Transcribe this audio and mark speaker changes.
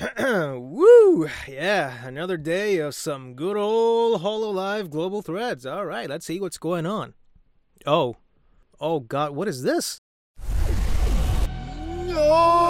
Speaker 1: Woo! Yeah, another day of some good old Hololive global threads. All right, let's see what's going on. Oh God, what is this?
Speaker 2: No!